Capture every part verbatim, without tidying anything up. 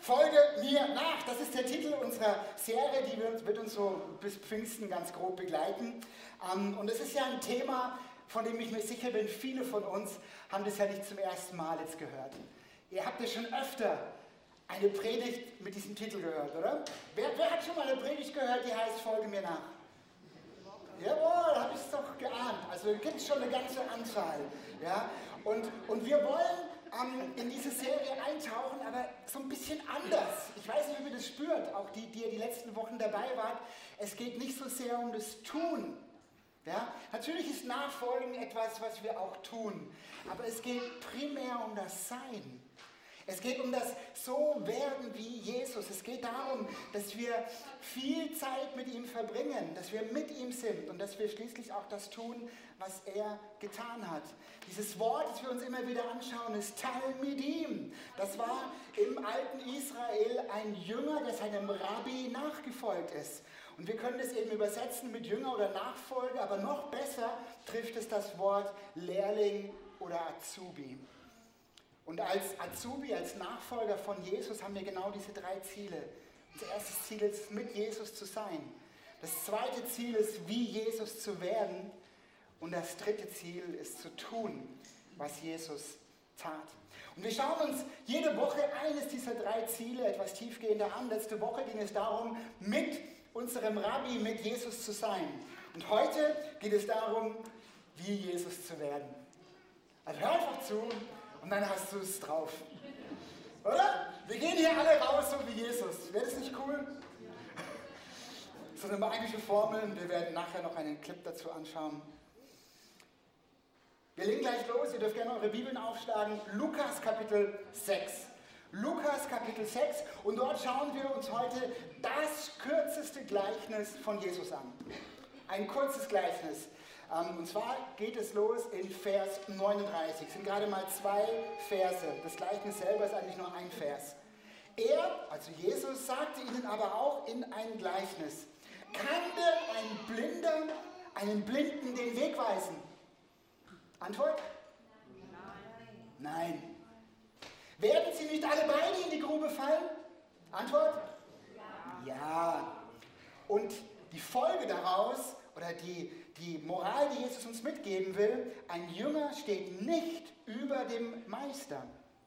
folge mir nach. Das ist der Titel unserer Serie, die wird, wird uns so bis Pfingsten ganz grob begleiten. Ähm, und es ist ja ein Thema, von dem ich mir sicher bin, viele von uns haben das ja nicht zum ersten Mal jetzt gehört. Ihr habt ja schon öfter eine Predigt mit diesem Titel gehört, oder? Wer, wer hat schon mal eine Predigt gehört, die heißt, folge mir nach? Jawohl, habe ich es doch geahnt. Also gibt es schon eine ganze Anzahl. Ja? Und, und wir wollen ähm, in diese Serie eintauchen, aber so ein bisschen anders. Ich weiß nicht, ob ihr das spürt, auch die, die ihr die letzten Wochen dabei wart. Es geht nicht so sehr um das Tun. Ja? Natürlich ist Nachfolgen etwas, was wir auch tun. Aber es geht primär um das Sein. Es geht um das So-Werden wie Jesus. Es geht darum, dass wir viel Zeit mit ihm verbringen, dass wir mit ihm sind und dass wir schließlich auch das tun, was er getan hat. Dieses Wort, das wir uns immer wieder anschauen, ist Talmidim. Das war im alten Israel ein Jünger, der seinem Rabbi nachgefolgt ist. Und wir können das eben übersetzen mit Jünger oder Nachfolger, aber noch besser trifft es das Wort Lehrling oder Azubi. Und als Azubi, als Nachfolger von Jesus haben wir genau diese drei Ziele. Unser erstes Ziel ist, mit Jesus zu sein. Das zweite Ziel ist, wie Jesus zu werden. Und das dritte Ziel ist, zu tun, was Jesus tat. Und wir schauen uns jede Woche eines dieser drei Ziele etwas tiefgehender an. Letzte Woche ging es darum, mit unserem Rabbi, mit Jesus zu sein. Und heute geht es darum, wie Jesus zu werden. Also hör einfach zu. Und dann hast du es drauf. Oder? Wir gehen hier alle raus, so wie Jesus. Wäre das nicht cool? So eine magische Formel. Wir werden nachher noch einen Clip dazu anschauen. Wir legen gleich los. Ihr dürft gerne eure Bibeln aufschlagen. Lukas Kapitel sechs. Lukas Kapitel sechs. Und dort schauen wir uns heute das kürzeste Gleichnis von Jesus an. Ein kurzes Gleichnis. Und zwar geht es los in Vers neununddreißig. Es sind gerade mal zwei Verse. Das Gleichnis selber ist eigentlich nur ein Vers. Er, also Jesus, sagte ihnen aber auch in ein Gleichnis: Kann denn ein Blinder einen Blinden den Weg weisen? Antwort? Nein. Nein. Werden sie nicht alle beide in die Grube fallen? Antwort? Ja. Ja. Und die Folge daraus, oder die, die Moral, die Jesus uns mitgeben will: Ein Jünger steht nicht über dem Meister.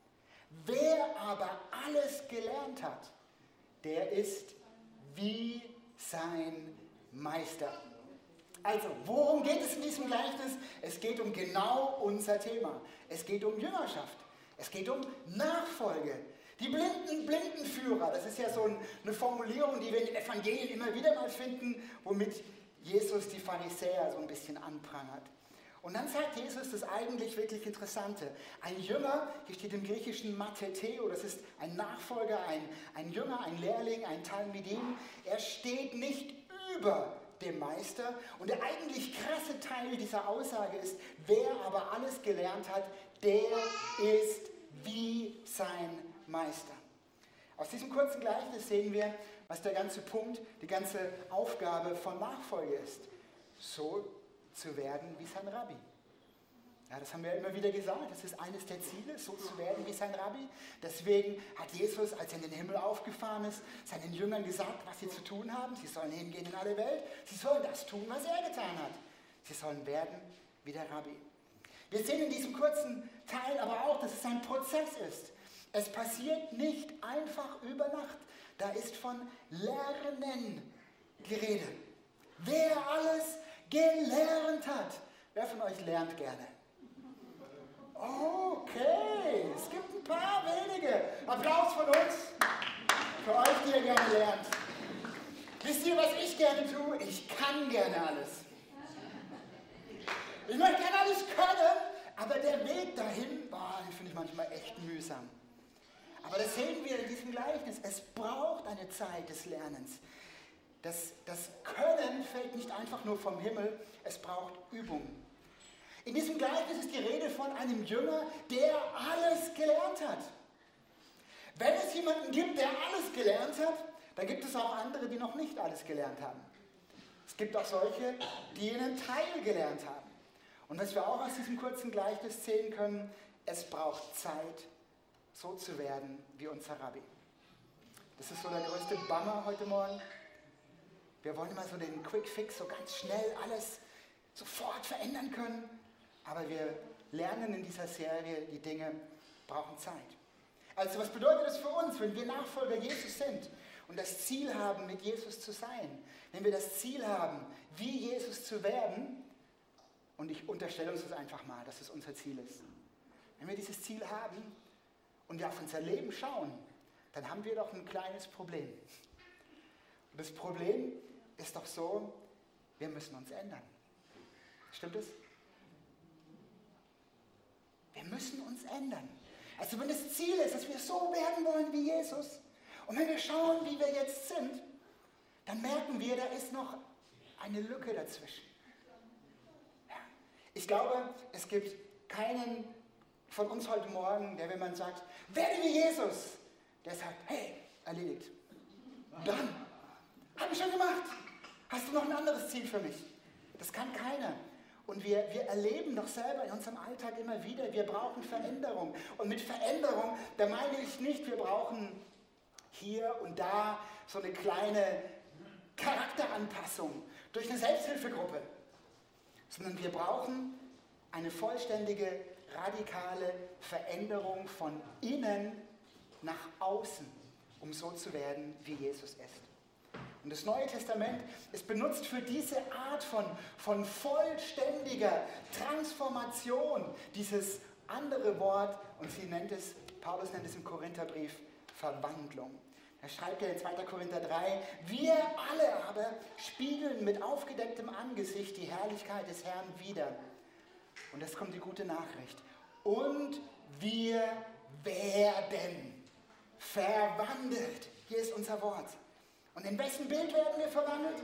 Wer aber alles gelernt hat, der ist wie sein Meister. Also, worum geht es in diesem Gleichnis? Es geht um genau unser Thema. Es geht um Jüngerschaft. Es geht um Nachfolge. Die blinden Blindenführer, das ist ja so eine Formulierung, die wir in den Evangelien immer wieder mal finden, womit Jesus die Pharisäer so ein bisschen anprangert. Und dann sagt Jesus das eigentlich wirklich Interessante. Ein Jünger, hier steht im Griechischen Matheteo, das ist ein Nachfolger, ein, ein Jünger, ein Lehrling, ein Talmidim. Er steht nicht über dem Meister. Und der eigentlich krasse Teil dieser Aussage ist: Wer aber alles gelernt hat, der ist wie sein Meister. Aus diesem kurzen Gleichnis sehen wir, was der ganze Punkt, die ganze Aufgabe von Nachfolge ist. So zu werden wie sein Rabbi. Ja, das haben wir immer wieder gesagt, das ist eines der Ziele, so zu werden wie sein Rabbi. Deswegen hat Jesus, als er in den Himmel aufgefahren ist, seinen Jüngern gesagt, was sie zu tun haben. Sie sollen hingehen in alle Welt, sie sollen das tun, was er getan hat. Sie sollen werden wie der Rabbi. Wir sehen in diesem kurzen Teil aber auch, dass es ein Prozess ist. Es passiert nicht einfach über Nacht. Da ist von Lernen die Rede. Wer alles gelernt hat. Wer von euch lernt gerne? Okay, es gibt ein paar wenige. Applaus von uns für euch, die ihr gerne lernt. Wisst ihr, was ich gerne tue? Ich kann gerne alles. Ich möchte gerne alles können, aber der Weg dahin, boah, den finde ich manchmal echt mühsam. Aber das sehen wir in diesem Gleichnis. Es braucht eine Zeit des Lernens. Das, das Können fällt nicht einfach nur vom Himmel, es braucht Übung. In diesem Gleichnis ist die Rede von einem Jünger, der alles gelernt hat. Wenn es jemanden gibt, der alles gelernt hat, dann gibt es auch andere, die noch nicht alles gelernt haben. Es gibt auch solche, die einen Teil gelernt haben. Und was wir auch aus diesem kurzen Gleichnis sehen können: Es braucht Zeit, so zu werden wie unser Rabbi. Das ist so der größte Bummer heute Morgen. Wir wollen immer so den Quick Fix, so ganz schnell alles sofort verändern können. Aber wir lernen in dieser Serie, die Dinge brauchen Zeit. Also was bedeutet das für uns, wenn wir Nachfolger Jesus sind und das Ziel haben, mit Jesus zu sein? Wenn wir das Ziel haben, wie Jesus zu werden, und ich unterstelle uns das einfach mal, dass es unser Ziel ist. Wenn wir dieses Ziel haben und wir auf unser Leben schauen, dann haben wir doch ein kleines Problem. Und das Problem ist doch so, wir müssen uns ändern. Stimmt es? Wir müssen uns ändern. Also wenn das Ziel ist, dass wir so werden wollen wie Jesus, und wenn wir schauen, wie wir jetzt sind, dann merken wir, da ist noch eine Lücke dazwischen. Ja. Ich glaube, es gibt keinen von uns heute Morgen, der, wenn man sagt, werde wie Jesus, der sagt, hey, erledigt. Dann, habe ich schon gemacht. Hast du noch ein anderes Ziel für mich? Das kann keiner. Und wir, wir erleben doch selber in unserem Alltag immer wieder, wir brauchen Veränderung. Und mit Veränderung, da meine ich nicht, wir brauchen hier und da so eine kleine Charakteranpassung durch eine Selbsthilfegruppe, sondern wir brauchen eine vollständige, radikale Veränderung von innen nach außen, um so zu werden, wie Jesus ist. Und das Neue Testament ist benutzt für diese Art von, von vollständiger Transformation, dieses andere Wort, und sie nennt es, Paulus nennt es im Korintherbrief, Verwandlung. Da schreibt er in zweiter Korinther drei, wir alle aber spiegeln mit aufgedecktem Angesicht die Herrlichkeit des Herrn wider. Und jetzt kommt die gute Nachricht. Und wir werden verwandelt. Hier ist unser Wort. Und in wessen Bild werden wir verwandelt?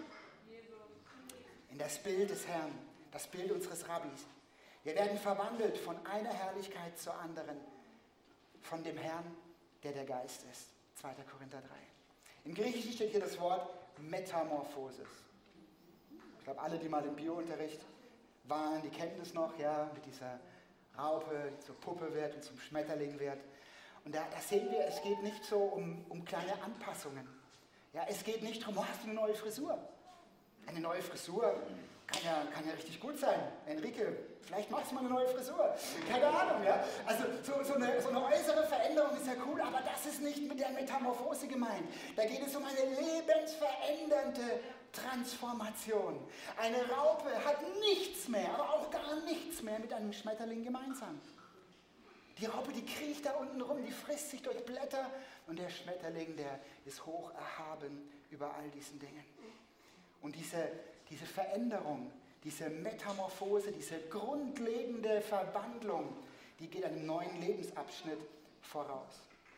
In das Bild des Herrn, das Bild unseres Rabbis. Wir werden verwandelt von einer Herrlichkeit zur anderen, von dem Herrn, der der Geist ist. zweiter Korinther drei. Im Griechischen steht hier das Wort Metamorphosis. Ich glaube, alle, die mal im Biounterricht waren, die kennen das noch, ja, mit dieser Raupe, die zur Puppe wird und zum Schmetterling wird. Und da, da sehen wir, es geht nicht so um, um kleine Anpassungen. Ja, es geht nicht darum, oh, hast du eine neue Frisur? Eine neue Frisur kann ja, kann ja richtig gut sein. Enrique, vielleicht machst du mal eine neue Frisur. Keine Ahnung, ja. Also so, so, eine, so eine äußere Veränderung ist ja cool, aber das ist nicht mit der Metamorphose gemeint. Da geht es um eine lebensverändernde Transformation. Eine Raupe hat nichts mehr, aber auch gar nichts mehr mit einem Schmetterling gemeinsam. Die Raupe, die kriecht da unten rum, die frisst sich durch Blätter und der Schmetterling, der ist hoch erhaben über all diesen Dingen. Und diese, diese Veränderung, diese Metamorphose, diese grundlegende Verwandlung, die geht einem neuen Lebensabschnitt voraus.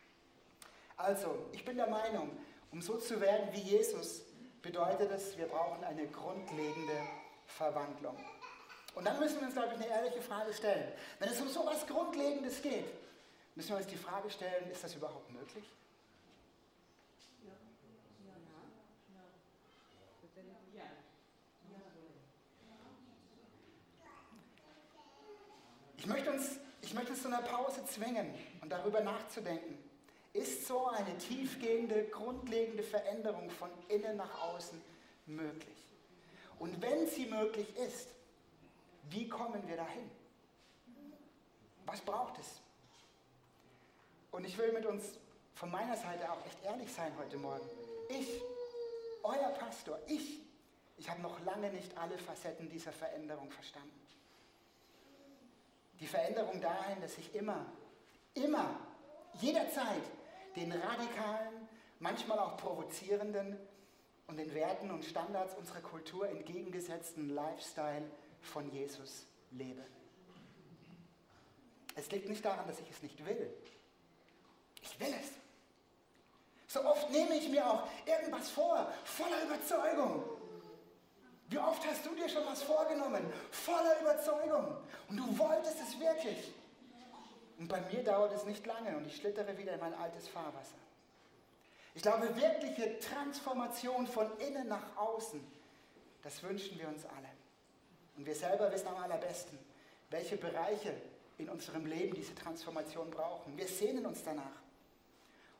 Also, ich bin der Meinung, um so zu werden wie Jesus, bedeutet es, wir brauchen eine grundlegende Verwandlung. Und dann müssen wir uns, glaube ich, eine ehrliche Frage stellen. Wenn es um so etwas Grundlegendes geht, müssen wir uns die Frage stellen, ist das überhaupt möglich? Ich möchte uns, ich möchte uns zu einer Pause zwingen und darüber nachzudenken. Ist so eine tiefgehende, grundlegende Veränderung von innen nach außen möglich? Und wenn sie möglich ist, wie kommen wir dahin? Was braucht es? Und ich will mit uns von meiner Seite auch echt ehrlich sein heute Morgen. Ich, euer Pastor, ich, ich habe noch lange nicht alle Facetten dieser Veränderung verstanden. Die Veränderung dahin, dass ich immer, immer, jederzeit den radikalen, manchmal auch provozierenden und den Werten und Standards unserer Kultur entgegengesetzten Lifestyle von Jesus lebe. Es liegt nicht daran, dass ich es nicht will. Ich will es. So oft nehme ich mir auch irgendwas vor, voller Überzeugung. Wie oft hast du dir schon was vorgenommen, voller Überzeugung, und du wolltest es wirklich. Und bei mir dauert es nicht lange und ich schlittere wieder in mein altes Fahrwasser. Ich glaube, wirkliche Transformation von innen nach außen, das wünschen wir uns alle. Und wir selber wissen am allerbesten, welche Bereiche in unserem Leben diese Transformation brauchen. Wir sehnen uns danach.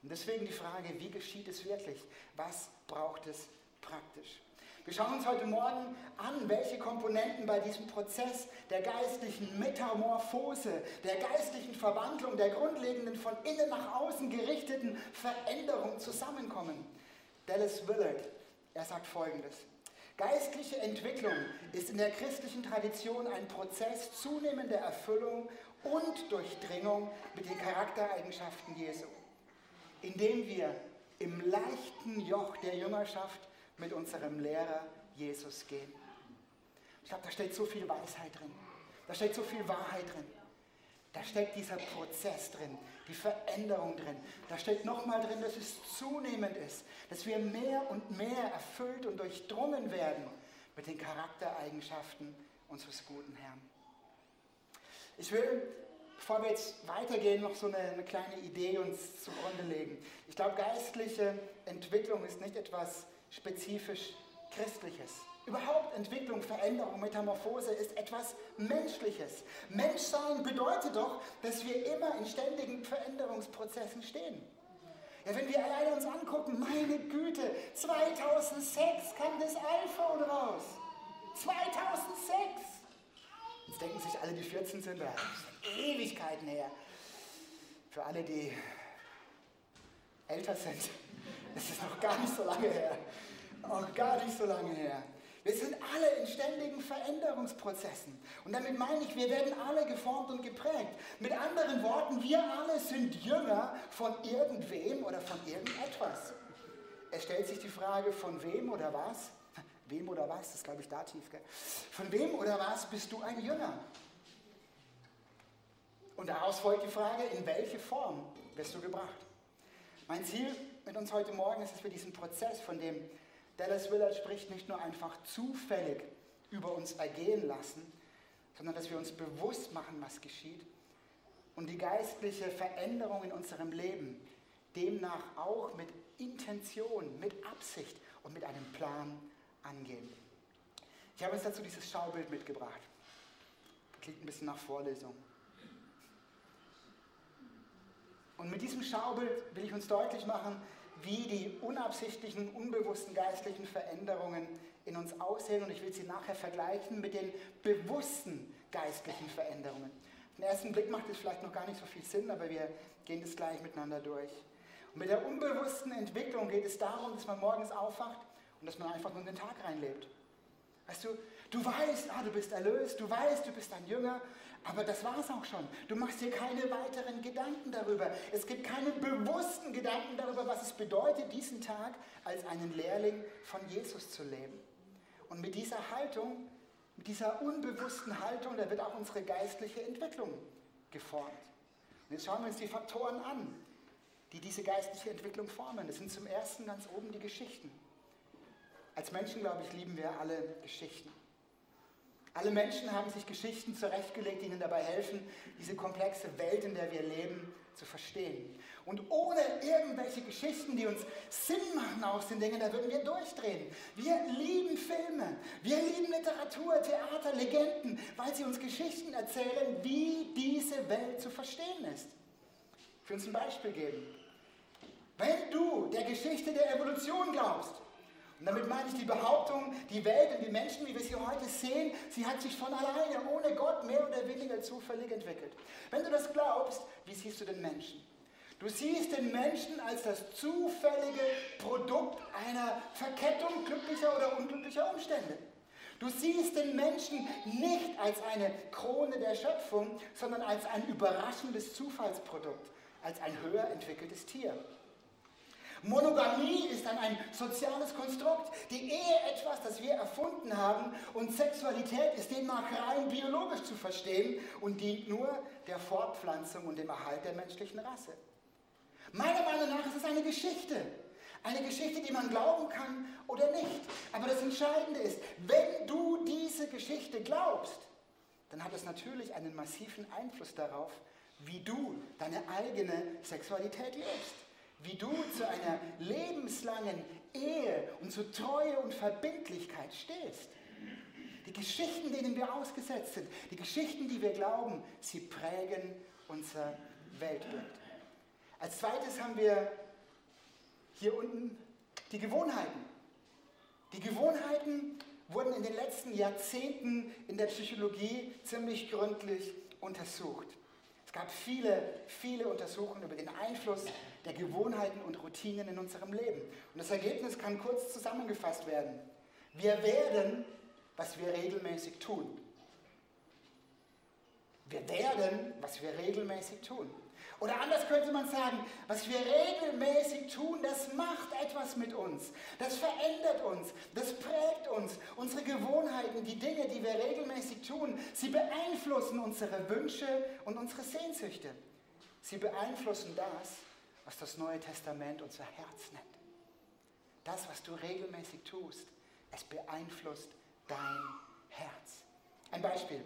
Und deswegen die Frage, wie geschieht es wirklich? Was braucht es praktisch? Wir schauen uns heute Morgen an, welche Komponenten bei diesem Prozess der geistlichen Metamorphose, der geistlichen Verwandlung, der grundlegenden von innen nach außen gerichteten Veränderung zusammenkommen. Dallas Willard, er sagt Folgendes: Geistliche Entwicklung ist in der christlichen Tradition ein Prozess zunehmender Erfüllung und Durchdringung mit den Charaktereigenschaften Jesu, indem wir im leichten Joch der Jüngerschaft mit unserem Lehrer Jesus gehen. Ich glaube, da steckt so viel Weisheit drin. Da steckt so viel Wahrheit drin. Da steckt dieser Prozess drin, die Veränderung drin. Da steckt nochmal drin, dass es zunehmend ist, dass wir mehr und mehr erfüllt und durchdrungen werden mit den Charaktereigenschaften unseres guten Herrn. Ich will, bevor wir jetzt weitergehen, noch so eine, eine kleine Idee uns zugrunde legen. Ich glaube, geistliche Entwicklung ist nicht etwas spezifisch Christliches. Überhaupt Entwicklung, Veränderung, Metamorphose ist etwas Menschliches. Menschsein bedeutet doch, dass wir immer in ständigen Veränderungsprozessen stehen. Ja, wenn wir alleine uns angucken, meine Güte, zweitausendsechs kam das iPhone raus. zweitausendsechs! Jetzt denken sich alle, die vierzehn sind, das sind Ewigkeiten her. Für alle, die älter sind, das ist noch gar nicht so lange her. Auch gar nicht so lange her. Wir sind alle in ständigen Veränderungsprozessen. Und damit meine ich, wir werden alle geformt und geprägt. Mit anderen Worten, wir alle sind Jünger von irgendwem oder von irgendetwas. Es stellt sich die Frage, von wem oder was? Wem oder was? Das ist, glaube ich, Dativ. Gell? Von wem oder was bist du ein Jünger? Und daraus folgt die Frage, in welche Form wirst du gebracht? Mein Ziel mit uns heute Morgen ist, dass wir diesen Prozess, von dem Dallas Willard spricht, nicht nur einfach zufällig über uns ergehen lassen, sondern dass wir uns bewusst machen, was geschieht und die geistliche Veränderung in unserem Leben demnach auch mit Intention, mit Absicht und mit einem Plan angehen. Ich habe uns dazu dieses Schaubild mitgebracht. Klingt ein bisschen nach Vorlesung. Und mit diesem Schaubild will ich uns deutlich machen, wie die unabsichtlichen, unbewussten geistlichen Veränderungen in uns aussehen. Und ich will sie nachher vergleichen mit den bewussten geistlichen Veränderungen. Auf den ersten Blick macht es vielleicht noch gar nicht so viel Sinn, aber wir gehen das gleich miteinander durch. Und mit der unbewussten Entwicklung geht es darum, dass man morgens aufwacht und dass man einfach nur in den Tag reinlebt. Weißt du, du weißt, ah, du bist erlöst, du weißt, du bist ein Jünger, aber das war es auch schon. Du machst dir keine weiteren Gedanken darüber. Es gibt keine bewussten Gedanken darüber, was es bedeutet, diesen Tag als einen Lehrling von Jesus zu leben. Und mit dieser Haltung, mit dieser unbewussten Haltung, da wird auch unsere geistliche Entwicklung geformt. Und jetzt schauen wir uns die Faktoren an, die diese geistliche Entwicklung formen. Das sind zum ersten ganz oben die Geschichten. Als Menschen, glaube ich, lieben wir alle Geschichten. Alle Menschen haben sich Geschichten zurechtgelegt, die ihnen dabei helfen, diese komplexe Welt, in der wir leben, zu verstehen. Und ohne irgendwelche Geschichten, die uns Sinn machen aus den Dingen, da würden wir durchdrehen. Wir lieben Filme, wir lieben Literatur, Theater, Legenden, weil sie uns Geschichten erzählen, wie diese Welt zu verstehen ist. Ich will uns ein Beispiel geben. Wenn du der Geschichte der Evolution glaubst, und damit meine ich die Behauptung, die Welt und die Menschen, wie wir sie heute sehen, sie hat sich von alleine, ohne Gott, mehr oder weniger zufällig entwickelt. Wenn du das glaubst, wie siehst du den Menschen? Du siehst den Menschen als das zufällige Produkt einer Verkettung glücklicher oder unglücklicher Umstände. Du siehst den Menschen nicht als eine Krone der Schöpfung, sondern als ein überraschendes Zufallsprodukt, als ein höher entwickeltes Tier. Monogamie ist dann ein soziales Konstrukt, die Ehe etwas, das wir erfunden haben, und Sexualität ist demnach rein biologisch zu verstehen und dient nur der Fortpflanzung und dem Erhalt der menschlichen Rasse. Meiner Meinung nach ist es eine Geschichte, eine Geschichte, die man glauben kann oder nicht. Aber das Entscheidende ist, wenn du diese Geschichte glaubst, dann hat es natürlich einen massiven Einfluss darauf, wie du deine eigene Sexualität lebst. Wie du zu einer lebenslangen Ehe und zu Treue und Verbindlichkeit stehst. Die Geschichten, denen wir ausgesetzt sind, die Geschichten, die wir glauben, sie prägen unser Weltbild. Als zweites haben wir hier unten die Gewohnheiten. Die Gewohnheiten wurden in den letzten Jahrzehnten in der Psychologie ziemlich gründlich untersucht. Es gab viele, viele Untersuchungen über den Einfluss der Gewohnheiten und Routinen in unserem Leben. Und das Ergebnis kann kurz zusammengefasst werden. Wir werden, was wir regelmäßig tun. Wir werden, was wir regelmäßig tun. Oder anders könnte man sagen, was wir regelmäßig tun, das macht etwas mit uns. Das verändert uns, das prägt uns. Unsere Gewohnheiten, die Dinge, die wir regelmäßig tun, sie beeinflussen unsere Wünsche und unsere Sehnsüchte. Sie beeinflussen das, was das Neue Testament unser Herz nennt. Das, was du regelmäßig tust, es beeinflusst dein Herz. Ein Beispiel.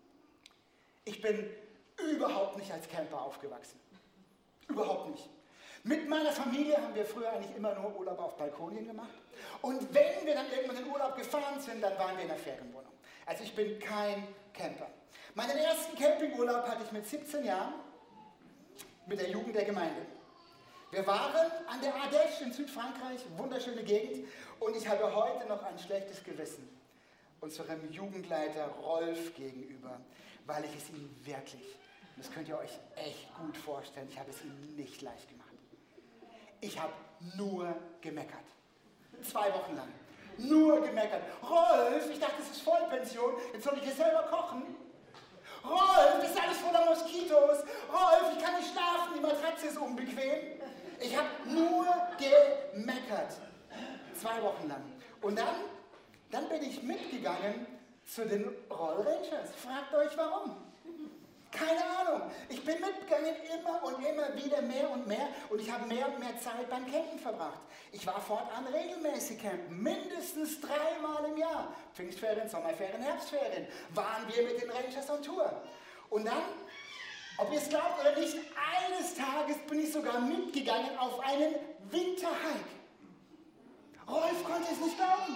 Ich bin überhaupt nicht als Camper aufgewachsen. Überhaupt nicht. Mit meiner Familie haben wir früher eigentlich immer nur Urlaub auf Balkonien gemacht. Und wenn wir dann irgendwann in den Urlaub gefahren sind, dann waren wir in der Ferienwohnung. Also ich bin kein Camper. Meinen ersten Campingurlaub hatte ich mit siebzehn Jahren mit der Jugend der Gemeinde. Wir waren an der Ardèche in Südfrankreich, wunderschöne Gegend. Und ich habe heute noch ein schlechtes Gewissen unserem Jugendleiter Rolf gegenüber, weil ich es ihm wirklich, das könnt ihr euch echt gut vorstellen, ich habe es ihm nicht leicht gemacht. Ich habe nur gemeckert. Zwei Wochen lang. Nur gemeckert. Rolf, ich dachte, das ist Vollpension, jetzt soll ich hier selber kochen. Rolf, das ist alles voller Moskitos. Rolf, ich kann nicht schlafen, die Matratze ist unbequem. Ich habe nur gemeckert. Zwei Wochen lang. Und dann, dann bin ich mitgegangen zu den Roll Rangers. Fragt euch warum. Keine Ahnung. Ich bin mitgegangen immer und immer wieder mehr und mehr und ich habe mehr und mehr Zeit beim Campen verbracht. Ich war fortan regelmäßig campen, mindestens dreimal im Jahr. Pfingstferien, Sommerferien, Herbstferien waren wir mit den Rangers on Tour. Und dann, ob ihr es glaubt oder nicht, eines Tages bin ich sogar mitgegangen auf einen Winterhike. Rolf konnte es nicht glauben.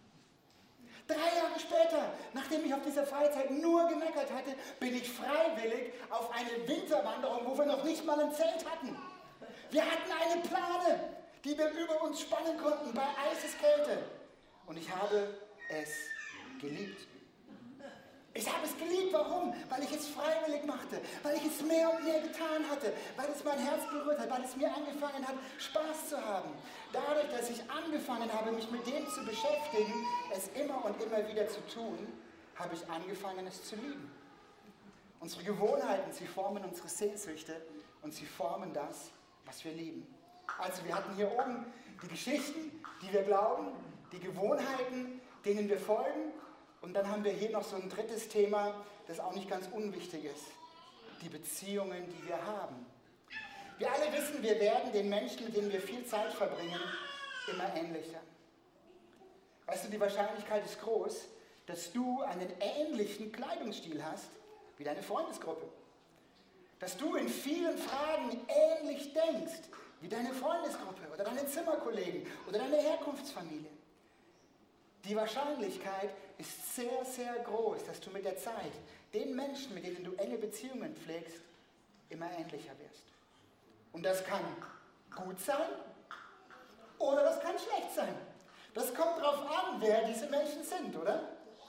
Drei Jahre später, nachdem ich auf dieser Freizeit nur gemeckert hatte, bin ich freiwillig auf eine Winterwanderung, wo wir noch nicht mal ein Zelt hatten. Wir hatten eine Plane, die wir über uns spannen konnten bei Eiseskälte. Und ich habe es geliebt. Ich habe es geliebt. Warum? Weil ich es freiwillig machte, weil ich es mehr und mehr getan hatte, weil es mein Herz berührt hat, weil es mir angefangen hat, Spaß zu haben. Dadurch, dass ich angefangen habe, mich mit dem zu beschäftigen, es immer und immer wieder zu tun, habe ich angefangen, es zu lieben. Unsere Gewohnheiten, sie formen unsere Sehnsüchte und sie formen das, was wir lieben. Also wir hatten hier oben die Geschichten, die wir glauben, die Gewohnheiten, denen wir folgen. Und dann haben wir hier noch so ein drittes Thema, das auch nicht ganz unwichtig ist. Die Beziehungen, die wir haben. Wir alle wissen, wir werden den Menschen, mit denen wir viel Zeit verbringen, immer ähnlicher. Weißt du, die Wahrscheinlichkeit ist groß, dass du einen ähnlichen Kleidungsstil hast wie deine Freundesgruppe. Dass du in vielen Fragen ähnlich denkst wie deine Freundesgruppe oder deine Zimmerkollegen oder deine Herkunftsfamilie. Die Wahrscheinlichkeit ist sehr, sehr groß, dass du mit der Zeit den Menschen, mit denen du enge Beziehungen pflegst, immer ähnlicher wirst. Und das kann gut sein oder das kann schlecht sein. Das kommt darauf an, wer diese Menschen sind, oder?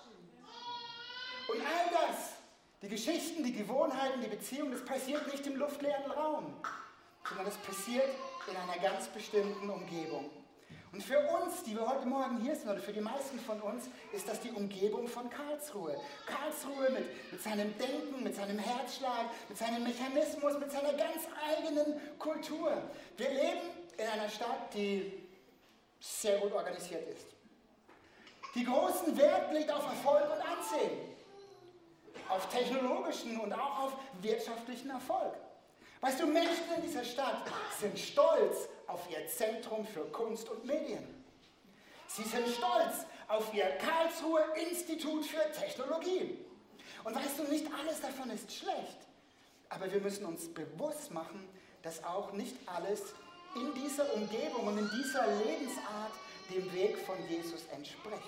Und all das, die Geschichten, die Gewohnheiten, die Beziehungen, das passiert nicht im luftleeren Raum, sondern das passiert in einer ganz bestimmten Umgebung. Und für uns, die wir heute Morgen hier sind, oder für die meisten von uns, ist das die Umgebung von Karlsruhe. Karlsruhe mit, mit seinem Denken, mit seinem Herzschlag, mit seinem Mechanismus, mit seiner ganz eigenen Kultur. Wir leben in einer Stadt, die sehr gut organisiert ist. Die großen Wert legt auf Erfolg und Ansehen, auf technologischen und auch auf wirtschaftlichen Erfolg. Weißt du, Menschen in dieser Stadt sind stolz auf ihr Zentrum für Kunst und Medien. Sie sind stolz auf ihr Karlsruher Institut für Technologie. Und weißt du, nicht alles davon ist schlecht. Aber wir müssen uns bewusst machen, dass auch nicht alles in dieser Umgebung und in dieser Lebensart dem Weg von Jesus entspricht.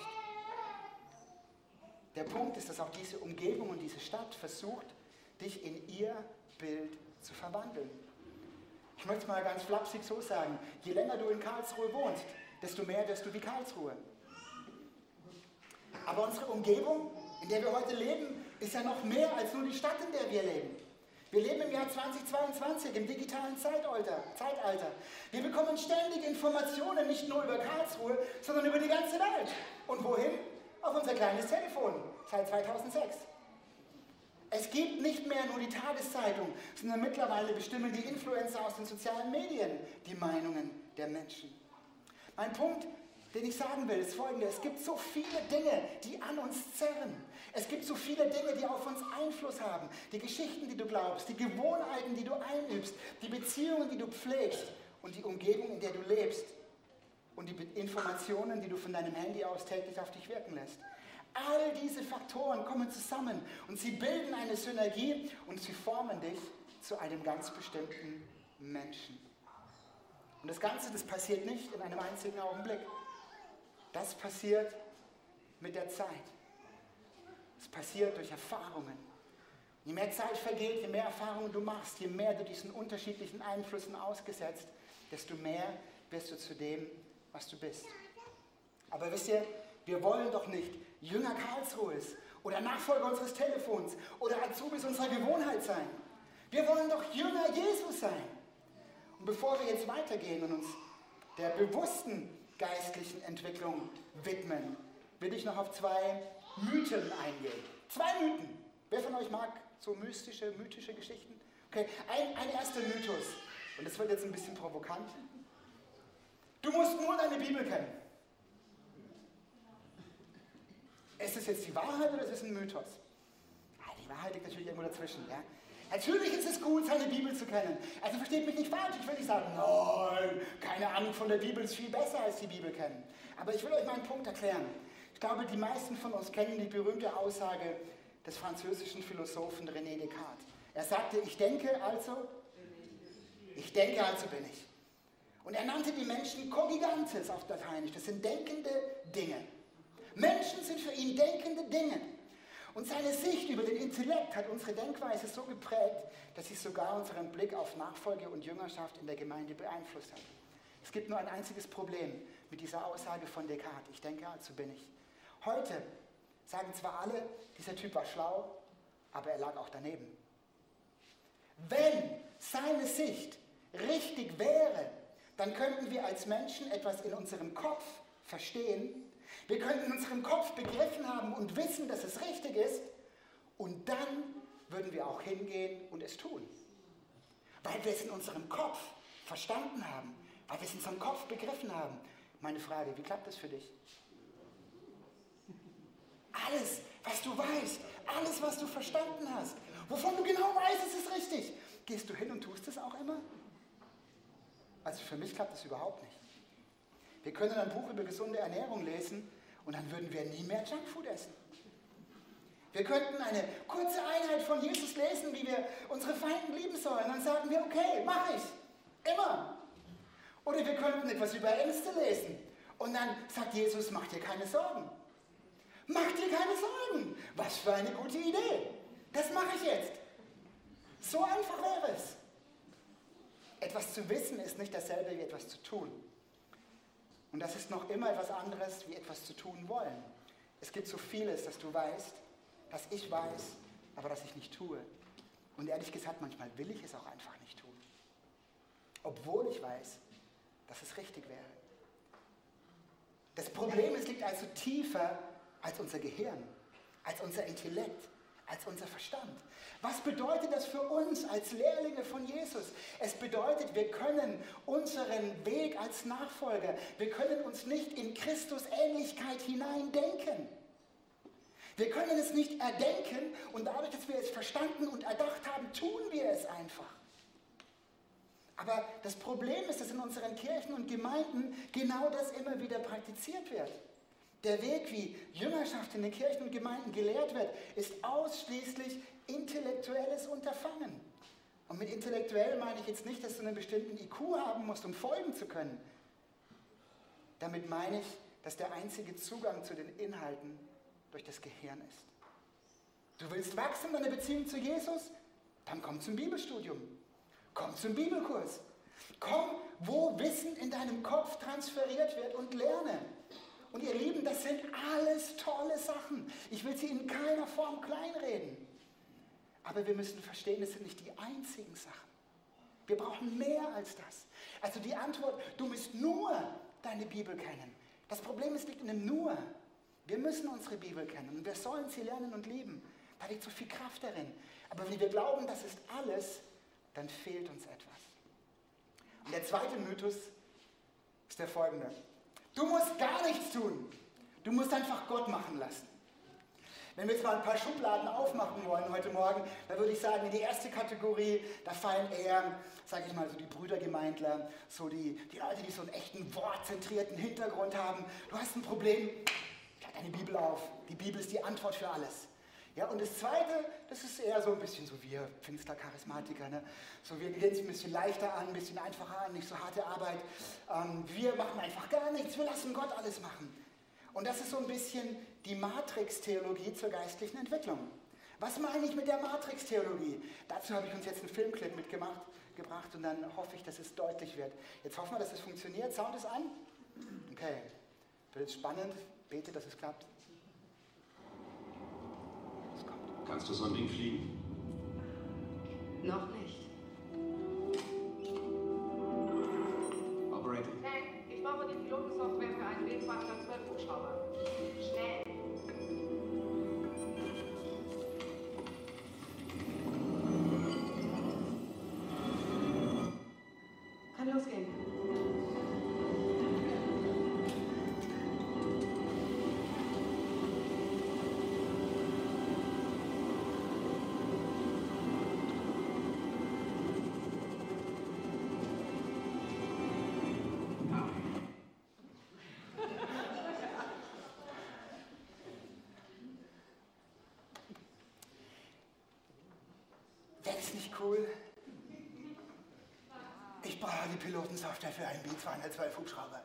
Der Punkt ist, dass auch diese Umgebung und diese Stadt versucht, dich in ihr Bild zu verwandeln. Ich Ich möchte es mal ganz flapsig so sagen, je länger du in Karlsruhe wohnst, desto mehr wirst du wie Karlsruhe. Aber unsere Umgebung, in der wir heute leben, ist ja noch mehr als nur die Stadt, in der wir leben. Wir leben im Jahr zweitausendzweiundzwanzig, im digitalen Zeitalter. Zeitalter. Wir bekommen ständig Informationen, nicht nur über Karlsruhe, sondern über die ganze Welt. Und wohin? Auf unser kleines Telefon, seit zweitausendsechs. Es gibt nicht mehr nur die Tageszeitung, sondern mittlerweile bestimmen die Influencer aus den sozialen Medien die Meinungen der Menschen. Mein Punkt, den ich sagen will, ist folgender. Es gibt so viele Dinge, die an uns zerren. Es gibt so viele Dinge, die auf uns Einfluss haben. Die Geschichten, die du glaubst, die Gewohnheiten, die du einübst, die Beziehungen, die du pflegst und die Umgebung, in der du lebst und die Informationen, die du von deinem Handy aus täglich auf dich wirken lässt. All diese Faktoren kommen zusammen und sie bilden eine Synergie und sie formen dich zu einem ganz bestimmten Menschen. Und das Ganze, das passiert nicht in einem einzigen Augenblick. Das passiert mit der Zeit. Es passiert durch Erfahrungen. Je mehr Zeit vergeht, je mehr Erfahrungen du machst, je mehr du diesen unterschiedlichen Einflüssen ausgesetzt, desto mehr wirst du zu dem, was du bist. Aber wisst ihr, wir wollen doch nicht Jünger Karlsruhes oder Nachfolger unseres Telefons oder Azubis unserer Gewohnheit sein. Wir wollen doch Jünger Jesus sein. Und bevor wir jetzt weitergehen und uns der bewussten geistlichen Entwicklung widmen, will ich noch auf zwei Mythen eingehen. Zwei Mythen. Wer von euch mag so mystische, mythische Geschichten? Okay, ein, ein erster Mythos. Und das wird jetzt ein bisschen provokant. Du musst nur deine Bibel kennen. Ist es jetzt die Wahrheit oder ist es ein Mythos? Ja, die Wahrheit liegt natürlich irgendwo dazwischen. Ja? Natürlich ist es gut, seine Bibel zu kennen. Also versteht mich nicht falsch, ich will nicht sagen, nein, keine Ahnung von der Bibel ist viel besser als die Bibel kennen. Aber ich will euch mal einen Punkt erklären. Ich glaube, die meisten von uns kennen die berühmte Aussage des französischen Philosophen René Descartes. Er sagte, ich denke, also, ich denke, also bin ich. Und er nannte die Menschen Cogigantes auf Lateinisch, das sind denkende Dinge. Menschen sind für ihn denkende Dinge. Und seine Sicht über den Intellekt hat unsere Denkweise so geprägt, dass sie sogar unseren Blick auf Nachfolge und Jüngerschaft in der Gemeinde beeinflusst hat. Es gibt nur ein einziges Problem mit dieser Aussage von Descartes. Ich denke, also bin ich. Heute sagen zwar alle, dieser Typ war schlau, aber er lag auch daneben. Wenn seine Sicht richtig wäre, dann könnten wir als Menschen etwas in unserem Kopf verstehen. Wir könnten in unserem Kopf begriffen haben und wissen, dass es richtig ist. Und dann würden wir auch hingehen und es tun. Weil wir es in unserem Kopf verstanden haben. Weil wir es in unserem Kopf begriffen haben. Meine Frage, wie klappt das für dich? Alles, was du weißt, alles, was du verstanden hast, wovon du genau weißt, es ist richtig, gehst du hin und tust es auch immer? Also für mich klappt das überhaupt nicht. Wir können ein Buch über gesunde Ernährung lesen und dann würden wir nie mehr Junkfood essen. Wir könnten eine kurze Einheit von Jesus lesen, wie wir unsere Feinden lieben sollen. Dann sagen wir, okay, mache ich. Immer. Oder wir könnten etwas über Ängste lesen. Und dann sagt Jesus, mach dir keine Sorgen. Mach dir keine Sorgen. Was für eine gute Idee. Das mache ich jetzt. So einfach wäre es. Etwas zu wissen ist nicht dasselbe wie etwas zu tun. Und das ist noch immer etwas anderes, wie etwas zu tun wollen. Es gibt so vieles, das du weißt, das ich weiß, aber das ich nicht tue. Und ehrlich gesagt, manchmal will ich es auch einfach nicht tun. Obwohl ich weiß, dass es richtig wäre. Das Problem ist, liegt also tiefer als unser Gehirn, als unser Intellekt, als unser Verstand. Was bedeutet das für uns als Lehrlinge von Jesus? Es bedeutet, wir können unseren Weg als Nachfolger, wir können uns nicht in Christus Ähnlichkeit hineindenken. Wir können es nicht erdenken und dadurch, dass wir es verstanden und erdacht haben, tun wir es einfach. Aber das Problem ist, dass in unseren Kirchen und Gemeinden genau das immer wieder praktiziert wird. Der Weg, wie Jüngerschaft in den Kirchen und Gemeinden gelehrt wird, ist ausschließlich intellektuelles Unterfangen. Und mit intellektuell meine ich jetzt nicht, dass du einen bestimmten I Q haben musst, um folgen zu können. Damit meine ich, dass der einzige Zugang zu den Inhalten durch das Gehirn ist. Du willst wachsen in deiner Beziehung zu Jesus? Dann komm zum Bibelstudium. Komm zum Bibelkurs. Komm, wo Wissen in deinem Kopf transferiert wird und lerne. Und ihr Lieben, das sind alles tolle Sachen. Ich will sie in keiner Form kleinreden. Aber wir müssen verstehen, es sind nicht die einzigen Sachen. Wir brauchen mehr als das. Also die Antwort, du musst nur deine Bibel kennen. Das Problem ist, liegt in dem Nur. Wir müssen unsere Bibel kennen und wir sollen sie lernen und lieben. Da liegt so viel Kraft darin. Aber wenn wir glauben, das ist alles, dann fehlt uns etwas. Und der zweite Mythos ist der folgende. Du musst gar nichts tun. Du musst einfach Gott machen lassen. Wenn wir jetzt mal ein paar Schubladen aufmachen wollen heute Morgen, dann würde ich sagen, in die erste Kategorie, da fallen eher, sage ich mal, so die Brüdergemeindler, so die, die Leute, die so einen echten wortzentrierten Hintergrund haben. Du hast ein Problem, schlag deine Bibel auf. Die Bibel ist die Antwort für alles. Ja, und das Zweite, das ist eher so ein bisschen so wir Pfingstler-Charismatiker. Ne? So, wir gehen es ein bisschen leichter an, ein bisschen einfacher an, nicht so harte Arbeit. Ähm, wir machen einfach gar nichts, wir lassen Gott alles machen. Und das ist so ein bisschen die Matrix-Theologie zur geistlichen Entwicklung. Was meine ich mit der Matrix-Theologie? Dazu habe ich uns jetzt einen Filmclip mitgemacht gebracht und dann hoffe ich, dass es deutlich wird. Jetzt hoffen wir, dass es funktioniert. Sound ist an? Okay. Wird jetzt spannend. Bete, dass es klappt. Es kommt. Kannst du so ein Ding fliegen? Noch nicht. Operator. Tank, ich brauche die Pilotensoftware für einen B zweihundertzwölf Hubschrauber. Schnell! Kann losgehen. Wäre das nicht cool? Ich brauche die Pilotensoftware für einen B zweihundertzwölf Hubschrauber.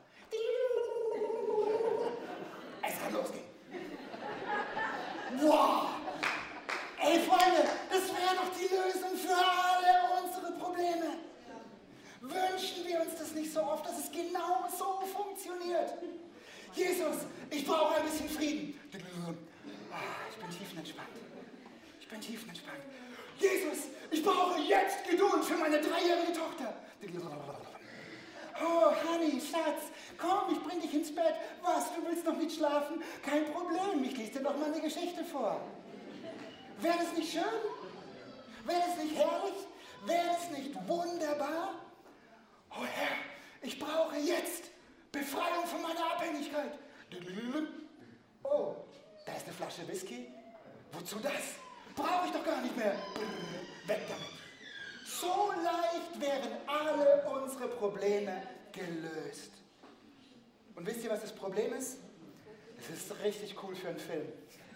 Es kann losgehen. Wow! Ey Freunde, das wäre doch die Lösung für alle unsere Probleme. Wünschen wir uns das nicht so oft, dass es genau so funktioniert? Jesus, ich brauche ein bisschen Frieden. Ich bin tiefenentspannt. Ich bin tiefenentspannt. Jesus, ich brauche jetzt Geduld für meine dreijährige Tochter. Oh, Honey, Schatz, komm, ich bring dich ins Bett. Was, du willst noch nicht schlafen? Kein Problem, ich lese dir noch mal eine Geschichte vor. Wäre das nicht schön? Wäre das nicht herrlich? Wäre das nicht wunderbar? Oh Herr, ich brauche jetzt Befreiung von meiner Abhängigkeit. Oh, da ist eine Flasche Whisky. Wozu das? Brauche ich doch gar nicht mehr. Weg damit. So leicht wären alle unsere Probleme gelöst. Und wisst ihr, was das Problem ist? Es ist richtig cool für einen Film.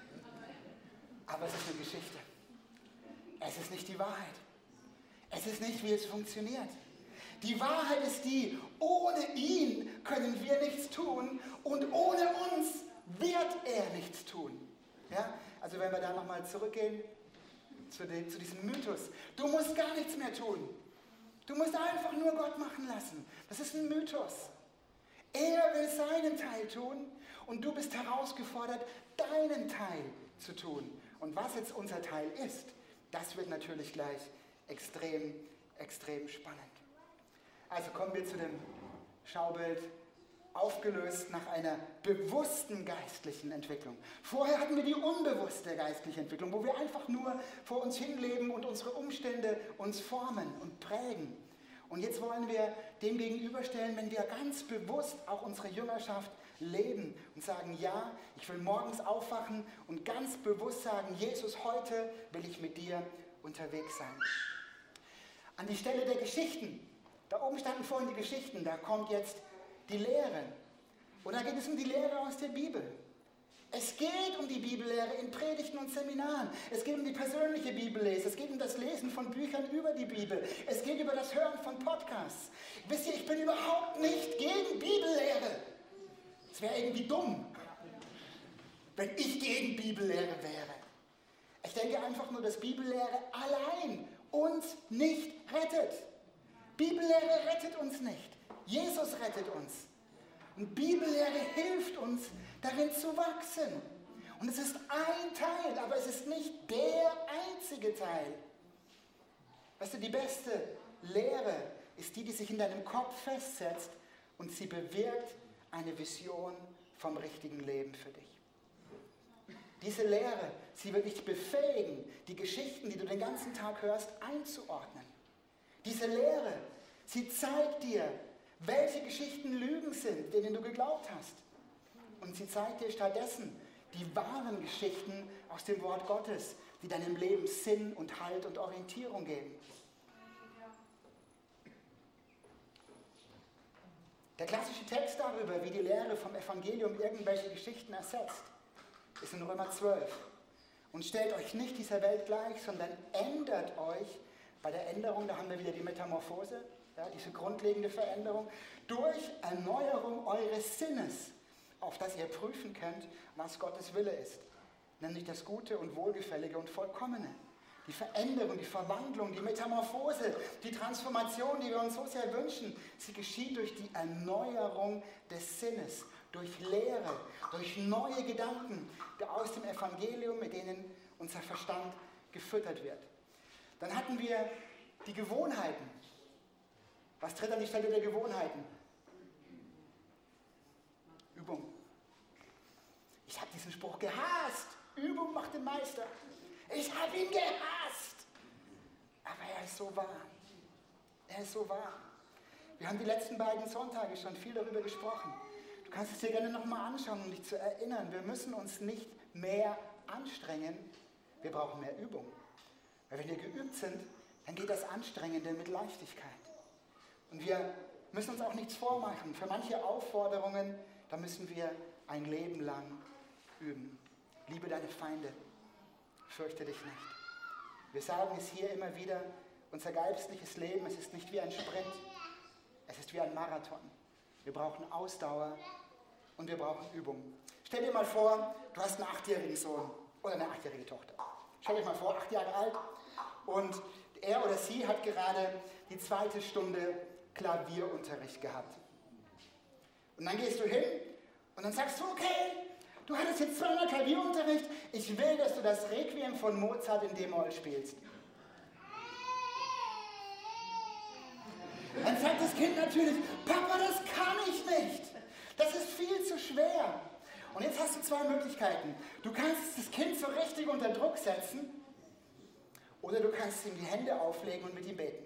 Aber es ist eine Geschichte. Es ist nicht die Wahrheit. Es ist nicht, wie es funktioniert. Die Wahrheit ist die, ohne ihn können wir nichts tun und ohne uns wird er nichts tun. Ja? Also wenn wir da nochmal zurückgehen zu, dem, zu diesem Mythos. Du musst gar nichts mehr tun. Du musst einfach nur Gott machen lassen. Das ist ein Mythos. Er will seinen Teil tun und du bist herausgefordert, deinen Teil zu tun. Und was jetzt unser Teil ist, das wird natürlich gleich extrem, extrem spannend. Also kommen wir zu dem Schaubild, aufgelöst nach einer bewussten geistlichen Entwicklung. Vorher hatten wir die unbewusste geistliche Entwicklung, wo wir einfach nur vor uns hinleben und unsere Umstände uns formen und prägen. Und jetzt wollen wir dem gegenüberstellen, wenn wir ganz bewusst auch unsere Jüngerschaft leben und sagen, ja, ich will morgens aufwachen und ganz bewusst sagen, Jesus, heute will ich mit dir unterwegs sein. An die Stelle der Geschichten, da oben standen vorhin die Geschichten, da kommt jetzt die Lehre. Und da geht es um die Lehre aus der Bibel. Es geht um die Bibellehre in Predigten und Seminaren. Es geht um die persönliche Bibellese. Es geht um das Lesen von Büchern über die Bibel. Es geht über das Hören von Podcasts. Wisst ihr, ich bin überhaupt nicht gegen Bibellehre. Es wäre irgendwie dumm, wenn ich gegen Bibellehre wäre. Ich denke einfach nur, dass Bibellehre allein uns nicht rettet. Bibellehre rettet uns nicht. Jesus rettet uns. Und Bibellehre hilft uns, darin zu wachsen. Und es ist ein Teil, aber es ist nicht der einzige Teil. Weißt du, die beste Lehre ist die, die sich in deinem Kopf festsetzt und sie bewirkt eine Vision vom richtigen Leben für dich. Diese Lehre, sie wird dich befähigen, die Geschichten, die du den ganzen Tag hörst, einzuordnen. Diese Lehre, sie zeigt dir, welche Geschichten Lügen sind, denen du geglaubt hast. Und sie zeigt dir stattdessen die wahren Geschichten aus dem Wort Gottes, die deinem Leben Sinn und Halt und Orientierung geben. Der klassische Text darüber, wie die Lehre vom Evangelium irgendwelche Geschichten ersetzt, ist in Römer zwölf. Und stellt euch nicht dieser Welt gleich, sondern ändert euch bei der Änderung, da haben wir wieder die Metamorphose, ja, diese grundlegende Veränderung, durch Erneuerung eures Sinnes, auf das ihr prüfen könnt, was Gottes Wille ist. Nämlich das Gute und Wohlgefällige und Vollkommene. Die Veränderung, die Verwandlung, die Metamorphose, die Transformation, die wir uns so sehr wünschen, sie geschieht durch die Erneuerung des Sinnes, durch Lehre, durch neue Gedanken aus dem Evangelium, mit denen unser Verstand gefüttert wird. Dann hatten wir die Gewohnheiten. Was tritt an die Stelle der Gewohnheiten? Übung. Ich habe diesen Spruch gehasst. Übung macht den Meister. Ich habe ihn gehasst. Aber er ist so wahr. Er ist so wahr. Wir haben die letzten beiden Sonntage schon viel darüber gesprochen. Du kannst es dir gerne nochmal anschauen, um dich zu erinnern. Wir müssen uns nicht mehr anstrengen. Wir brauchen mehr Übung. Weil wenn wir geübt sind, dann geht das Anstrengende mit Leichtigkeit. Und wir müssen uns auch nichts vormachen. Für manche Aufforderungen, da müssen wir ein Leben lang üben. Liebe deine Feinde. Fürchte dich nicht. Wir sagen es hier immer wieder, unser geistliches Leben, es ist nicht wie ein Sprint, es ist wie ein Marathon. Wir brauchen Ausdauer und wir brauchen Übung. Stell dir mal vor, du hast einen achtjährigen Sohn oder eine achtjährige Tochter. Stell dir mal vor, acht Jahre alt und er oder sie hat gerade die zweite Stunde Klavierunterricht gehabt. Und dann gehst du hin und dann sagst du, okay, du hattest jetzt zweimal Klavierunterricht, ich will, dass du das Requiem von Mozart in D-Moll spielst. Dann sagt das Kind natürlich, Papa, das kann ich nicht. Das ist viel zu schwer. Und jetzt hast du zwei Möglichkeiten. Du kannst das Kind so richtig unter Druck setzen oder du kannst ihm die Hände auflegen und mit ihm beten.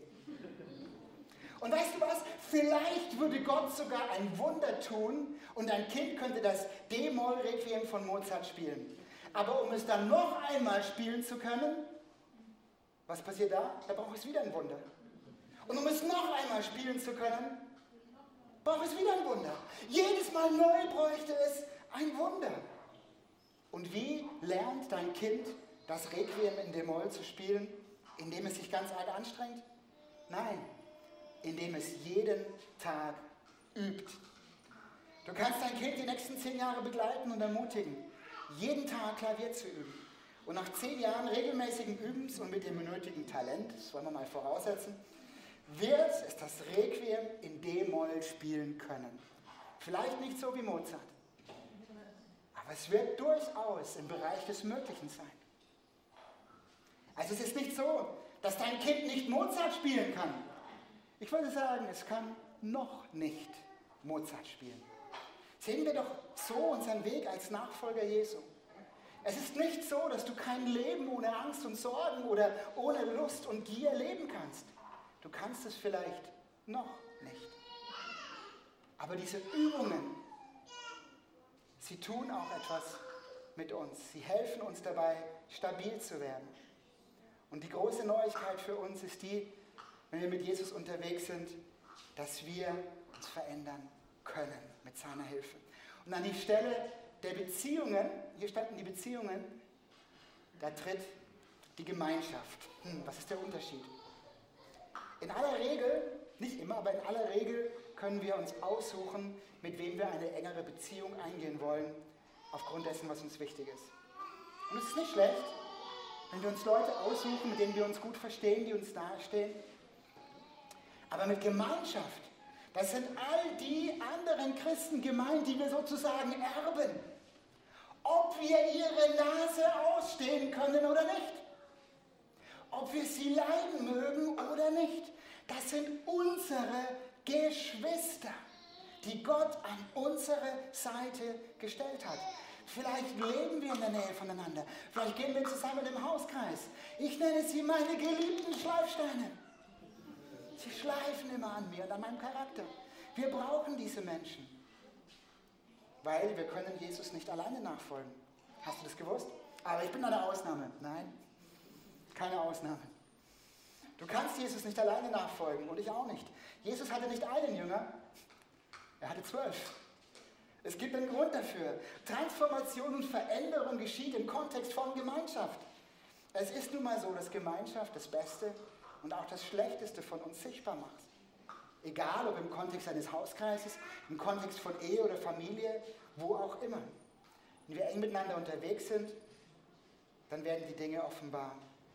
Und weißt du was? Vielleicht würde Gott sogar ein Wunder tun und ein Kind könnte das D-Moll-Requiem von Mozart spielen. Aber um es dann noch einmal spielen zu können, was passiert da? Da braucht es wieder ein Wunder. Und um es noch einmal spielen zu können, braucht es wieder ein Wunder. Jedes Mal neu bräuchte es ein Wunder. Und wie lernt dein Kind das Requiem in D-Moll zu spielen? Indem es sich ganz arg anstrengt? Nein. Indem es jeden Tag übt. Du kannst dein Kind die nächsten zehn Jahre begleiten und ermutigen, jeden Tag Klavier zu üben. Und nach zehn Jahren regelmäßigen Übens und mit dem nötigen Talent, das wollen wir mal voraussetzen, wird es das Requiem in D-Moll spielen können. Vielleicht nicht so wie Mozart, aber es wird durchaus im Bereich des Möglichen sein. Also es ist nicht so, dass dein Kind nicht Mozart spielen kann. Ich würde sagen, es kann noch nicht Mozart spielen. Sehen wir doch so unseren Weg als Nachfolger Jesu. Es ist nicht so, dass du kein Leben ohne Angst und Sorgen oder ohne Lust und Gier leben kannst. Du kannst es vielleicht noch nicht. Aber diese Übungen, sie tun auch etwas mit uns. Sie helfen uns dabei, stabil zu werden. Und die große Neuigkeit für uns ist die, wenn wir mit Jesus unterwegs sind, dass wir uns verändern können mit seiner Hilfe. Und an die Stelle der Beziehungen, hier standen die Beziehungen, da tritt die Gemeinschaft. Hm, was ist der Unterschied? In aller Regel, nicht immer, aber in aller Regel können wir uns aussuchen, mit wem wir eine engere Beziehung eingehen wollen, aufgrund dessen, was uns wichtig ist. Und es ist nicht schlecht, wenn wir uns Leute aussuchen, mit denen wir uns gut verstehen, die uns nahestehen. Aber mit Gemeinschaft, das sind all die anderen Christen gemeint, die wir sozusagen erben. Ob wir ihre Nase ausstehen können oder nicht. Ob wir sie leiden mögen oder nicht. Das sind unsere Geschwister, die Gott an unsere Seite gestellt hat. Vielleicht leben wir in der Nähe voneinander. Vielleicht gehen wir zusammen im Hauskreis. Ich nenne sie meine geliebten Schleifsteine. Sie schleifen immer an mir und an meinem Charakter. Wir brauchen diese Menschen. Weil wir können Jesus nicht alleine nachfolgen. Hast du das gewusst? Aber ich bin eine Ausnahme. Nein, keine Ausnahme. Du kannst Jesus nicht alleine nachfolgen und ich auch nicht. Jesus hatte nicht einen Jünger, er hatte zwölf. Es gibt einen Grund dafür. Transformation und Veränderung geschieht im Kontext von Gemeinschaft. Es ist nun mal so, dass Gemeinschaft das Beste und auch das Schlechteste von uns sichtbar macht. Egal, ob im Kontext eines Hauskreises, im Kontext von Ehe oder Familie, wo auch immer. Wenn wir eng miteinander unterwegs sind, dann werden die Dinge offenbar.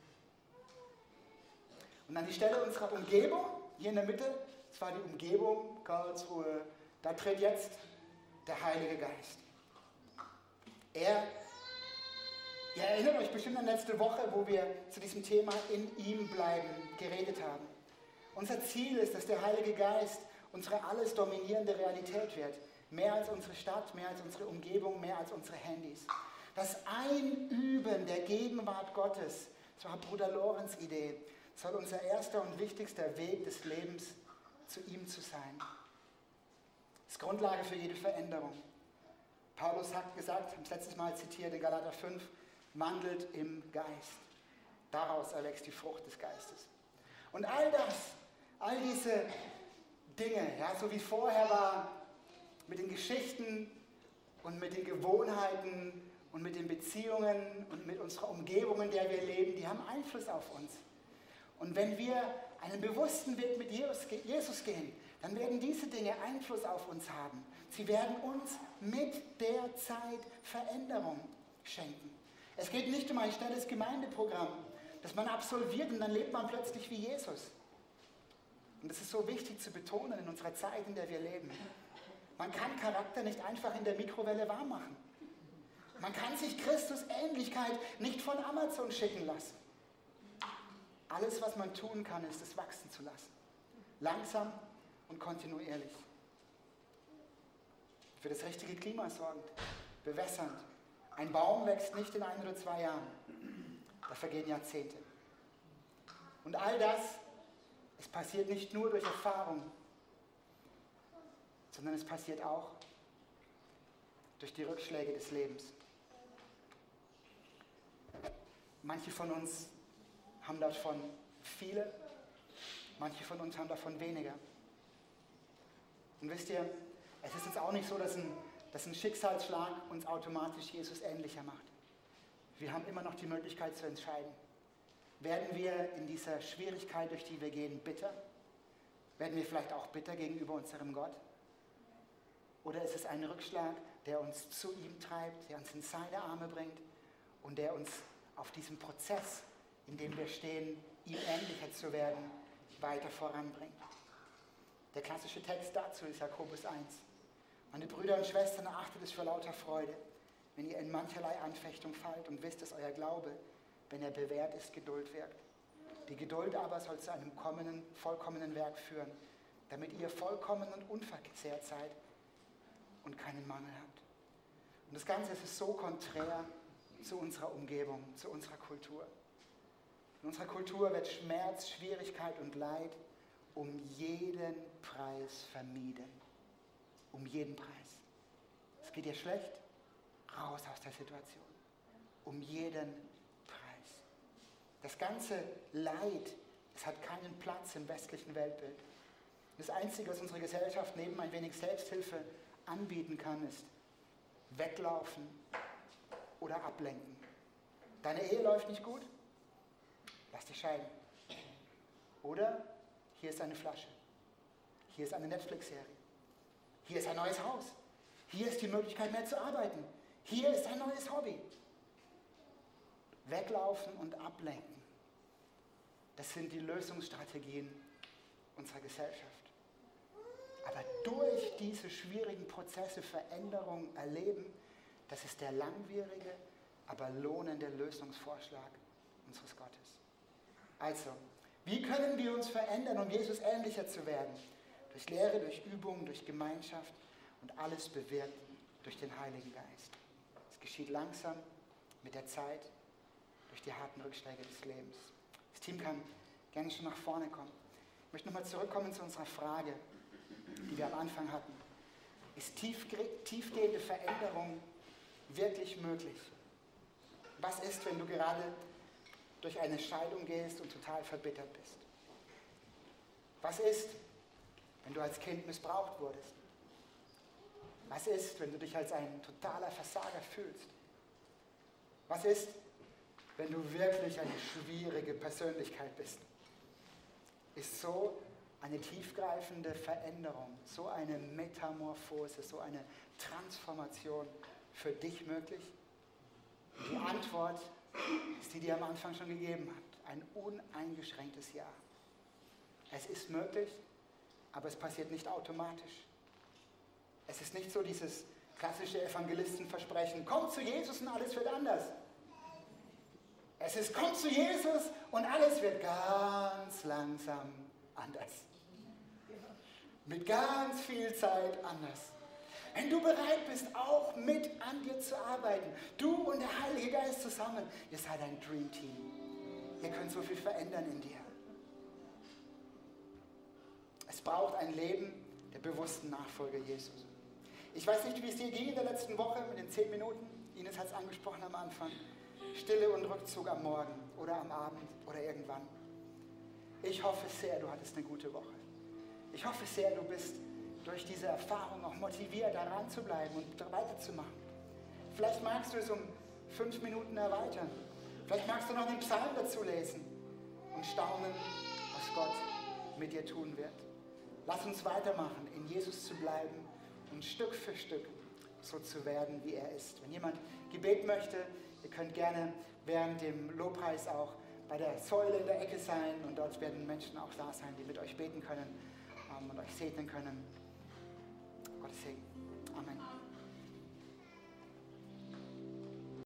Und an die Stelle unserer Umgebung, hier in der Mitte, das war die Umgebung Karlsruhe, da tritt jetzt der Heilige Geist. Er, ihr erinnert euch bestimmt an letzte Woche, wo wir zu diesem Thema in ihm bleiben geredet haben. Unser Ziel ist, dass der Heilige Geist unsere alles dominierende Realität wird. Mehr als unsere Stadt, mehr als unsere Umgebung, mehr als unsere Handys. Das Einüben der Gegenwart Gottes, das war Bruder Lorenz' Idee, soll unser erster und wichtigster Weg des Lebens zu ihm zu sein. Das ist Grundlage für jede Veränderung. Paulus hat gesagt, ich habe es letztes Mal zitiert in Galater fünf, wandelt im Geist. Daraus erwächst die Frucht des Geistes. Und all das, all diese Dinge, ja, so wie vorher war, mit den Geschichten und mit den Gewohnheiten und mit den Beziehungen und mit unserer Umgebung, in der wir leben, die haben Einfluss auf uns. Und wenn wir einen bewussten Weg mit Jesus gehen, dann werden diese Dinge Einfluss auf uns haben. Sie werden uns mit der Zeit Veränderung schenken. Es geht nicht um ein schnelles Gemeindeprogramm, das man absolviert und dann lebt man plötzlich wie Jesus. Und das ist so wichtig zu betonen in unserer Zeit, in der wir leben. Man kann Charakter nicht einfach in der Mikrowelle warm machen. Man kann sich Christus Ähnlichkeit nicht von Amazon schicken lassen. Alles, was man tun kann, ist es wachsen zu lassen. Langsam und kontinuierlich. Für das richtige Klima sorgend, bewässernd. Ein Baum wächst nicht in ein oder zwei Jahren. Da vergehen Jahrzehnte. Und all das, es passiert nicht nur durch Erfahrung, sondern es passiert auch durch die Rückschläge des Lebens. Manche von uns haben davon viele, manche von uns haben davon weniger. Und wisst ihr, es ist jetzt auch nicht so, dass ein, dass ein Schicksalsschlag uns automatisch Jesus ähnlicher macht. Wir haben immer noch die Möglichkeit zu entscheiden. Werden wir in dieser Schwierigkeit, durch die wir gehen, bitter? Werden wir vielleicht auch bitter gegenüber unserem Gott? Oder ist es ein Rückschlag, der uns zu ihm treibt, der uns in seine Arme bringt und der uns auf diesem Prozess, in dem wir stehen, ihm ähnlicher zu werden, weiter voranbringt? Der klassische Text dazu ist Jakobus eins. Meine Brüder und Schwestern, achtet es für lauter Freude, wenn ihr in mancherlei Anfechtung fallt und wisst, dass euer Glaube, wenn er bewährt ist, Geduld wirkt. Die Geduld aber soll zu einem kommenden, vollkommenen Werk führen, damit ihr vollkommen und unverzehrt seid und keinen Mangel habt. Und das Ganze ist so konträr zu unserer Umgebung, zu unserer Kultur. In unserer Kultur wird Schmerz, Schwierigkeit und Leid um jeden Preis vermieden. Um jeden Preis. Es geht dir schlecht? Raus aus der Situation. Um jeden Preis. Das ganze Leid, es hat keinen Platz im westlichen Weltbild. Das Einzige, was unsere Gesellschaft neben ein wenig Selbsthilfe anbieten kann, ist weglaufen oder ablenken. Deine Ehe läuft nicht gut? Lass dich scheiden. Oder hier ist eine Flasche. Hier ist eine Netflix-Serie. Hier ist ein neues Haus. Hier ist die Möglichkeit, mehr zu arbeiten. Hier ist ein neues Hobby. Weglaufen und ablenken. Das sind die Lösungsstrategien unserer Gesellschaft. Aber durch diese schwierigen Prozesse Veränderung erleben, das ist der langwierige, aber lohnende Lösungsvorschlag unseres Gottes. Also, wie können wir uns verändern, um Jesus ähnlicher zu werden? Durch Lehre, durch Übung, durch Gemeinschaft und alles bewirkt durch den Heiligen Geist. Es geschieht langsam, mit der Zeit, durch die harten Rückschläge des Lebens. Das Team kann gerne schon nach vorne kommen. Ich möchte nochmal zurückkommen zu unserer Frage, die wir am Anfang hatten. Ist tiefgehende Veränderung wirklich möglich? Was ist, wenn du gerade durch eine Scheidung gehst und total verbittert bist? Was ist, wenn du als Kind missbraucht wurdest? Was ist, wenn du dich als ein totaler Versager fühlst? Was ist, wenn du wirklich eine schwierige Persönlichkeit bist? Ist so eine tiefgreifende Veränderung, so eine Metamorphose, so eine Transformation für dich möglich? Und die Antwort ist die, die er am Anfang schon gegeben hat. Ein uneingeschränktes Ja. Es ist möglich, aber es passiert nicht automatisch. Es ist nicht so dieses klassische Evangelistenversprechen, komm zu Jesus und alles wird anders. Es ist, komm zu Jesus und alles wird ganz langsam anders. Mit ganz viel Zeit anders. Wenn du bereit bist, auch mit an dir zu arbeiten, du und der Heilige Geist zusammen, ihr seid ein Dream Team. Ihr könnt so viel verändern in dir. Es braucht ein Leben der bewussten Nachfolge Jesus. Ich weiß nicht, wie es dir ging in der letzten Woche mit den zehn Minuten. Ines hat es angesprochen am Anfang. Stille und Rückzug am Morgen oder am Abend oder irgendwann. Ich hoffe sehr, du hattest eine gute Woche. Ich hoffe sehr, du bist durch diese Erfahrung auch motiviert, daran zu bleiben und weiterzumachen. Vielleicht magst du es um fünf Minuten erweitern. Vielleicht magst du noch den Psalm dazu lesen und staunen, was Gott mit dir tun wird. Lass uns weitermachen, in Jesus zu bleiben und Stück für Stück so zu werden, wie er ist. Wenn jemand Gebet möchte, ihr könnt gerne während dem Lobpreis auch bei der Säule in der Ecke sein und dort werden Menschen auch da sein, die mit euch beten können ähm, und euch segnen können. Gottes Segen. Amen.